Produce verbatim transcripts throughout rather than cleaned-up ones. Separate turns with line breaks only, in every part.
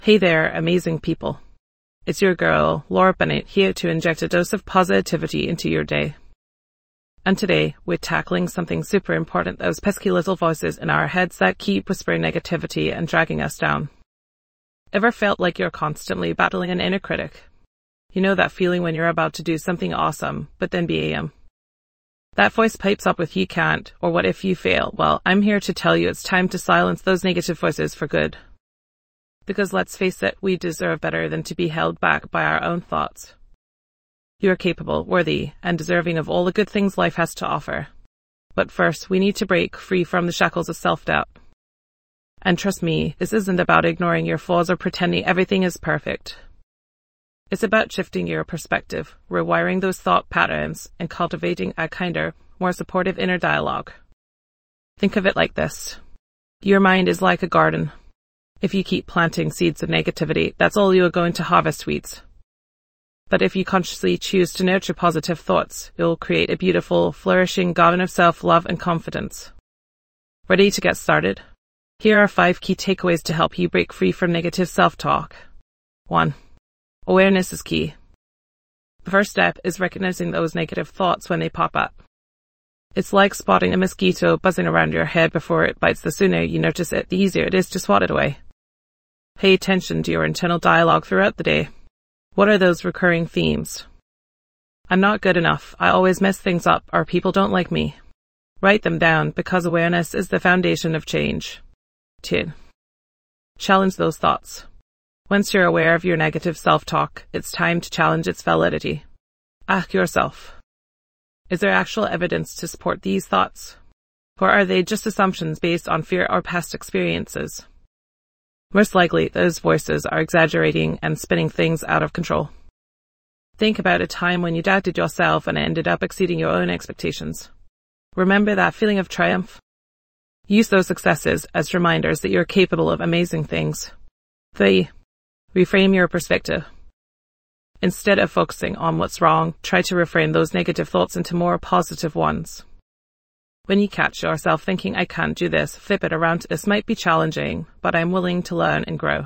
Hey there, amazing people. It's your girl, Laura Bennett, here to inject a dose of positivity into your day. And today, we're tackling something super important, those pesky little voices in our heads that keep whispering negativity and dragging us down. Ever felt like you're constantly battling an inner critic? You know that feeling when you're about to do something awesome, but then bam. That voice pipes up with "you can't," or "what if you fail?" Well, I'm here to tell you it's time to silence those negative voices for good. Because let's face it, we deserve better than to be held back by our own thoughts. You are capable, worthy, and deserving of all the good things life has to offer. But first, we need to break free from the shackles of self-doubt. And trust me, this isn't about ignoring your flaws or pretending everything is perfect. It's about shifting your perspective, rewiring those thought patterns, and cultivating a kinder, more supportive inner dialogue. Think of it like this. Your mind is like a garden. If you keep planting seeds of negativity, that's all you are going to harvest, weeds. But if you consciously choose to nurture positive thoughts, you'll create a beautiful, flourishing garden of self-love and confidence. Ready to get started? Here are five key takeaways to help you break free from negative self-talk. one. Awareness is key. The first step is recognizing those negative thoughts when they pop up. It's like spotting a mosquito buzzing around your head before it bites. The sooner you notice it, the easier it is to swat it away. Pay attention to your internal dialogue throughout the day. What are those recurring themes? I'm not good enough, I always mess things up, or people don't like me. Write them down, because awareness is the foundation of change. two. Challenge those thoughts. Once you're aware of your negative self-talk, it's time to challenge its validity. Ask yourself, is there actual evidence to support these thoughts? Or are they just assumptions based on fear or past experiences? Most likely, those voices are exaggerating and spinning things out of control. Think about a time when you doubted yourself and ended up exceeding your own expectations. Remember that feeling of triumph? Use those successes as reminders that you're capable of amazing things. three. Reframe your perspective. Instead of focusing on what's wrong, try to reframe those negative thoughts into more positive ones. When you catch yourself thinking, "I can't do this," flip it around. "This might be challenging, but I'm willing to learn and grow."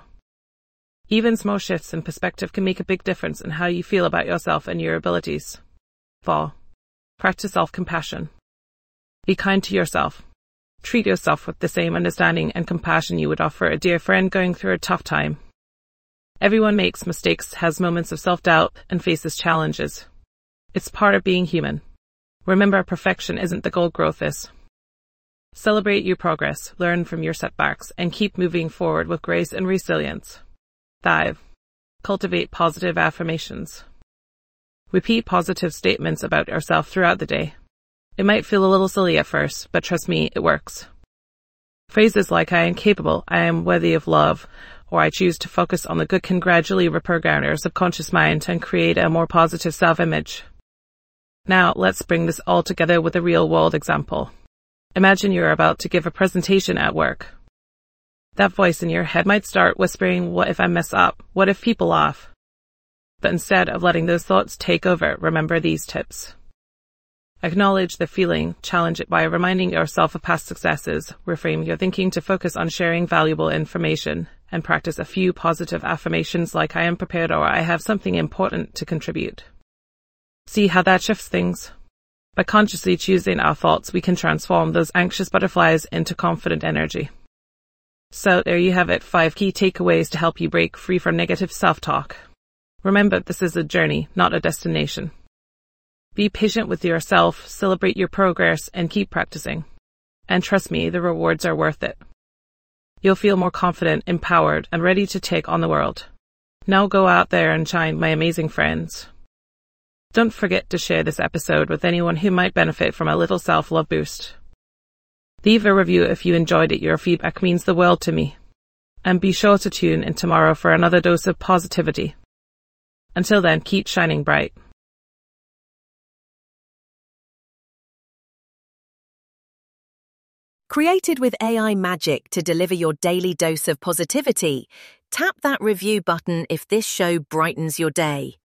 Even small shifts in perspective can make a big difference in how you feel about yourself and your abilities. four. Practice self-compassion. Be kind to yourself. Treat yourself with the same understanding and compassion you would offer a dear friend going through a tough time. Everyone makes mistakes, has moments of self-doubt, and faces challenges. It's part of being human. Remember, perfection isn't the goal, growth is. Celebrate your progress, learn from your setbacks, and keep moving forward with grace and resilience. five. Cultivate positive affirmations. Repeat positive statements about yourself throughout the day. It might feel a little silly at first, but trust me, it works. Phrases like "I am capable," "I am worthy of love," or "I choose to focus on the good" can gradually reprogram your subconscious mind and create a more positive self-image. Now, let's bring this all together with a real-world example. Imagine you're about to give a presentation at work. That voice in your head might start whispering, "What if I mess up? What if people laugh?" But instead of letting those thoughts take over, remember these tips. Acknowledge the feeling, challenge it by reminding yourself of past successes, reframe your thinking to focus on sharing valuable information, and practice a few positive affirmations like "I am prepared" or "I have something important to contribute." See how that shifts things? By consciously choosing our thoughts, we can transform those anxious butterflies into confident energy. So there you have it, five key takeaways to help you break free from negative self-talk. Remember, this is a journey, not a destination. Be patient with yourself, celebrate your progress, and keep practicing. And trust me, the rewards are worth it. You'll feel more confident, empowered, and ready to take on the world. Now go out there and shine, my amazing friends. Don't forget to share this episode with anyone who might benefit from a little self-love boost. Leave a review if you enjoyed it. Your feedback means the world to me. And be sure to tune in tomorrow for another dose of positivity. Until then, keep shining bright.
Created with A I magic to deliver your daily dose of positivity, tap that review button if this show brightens your day.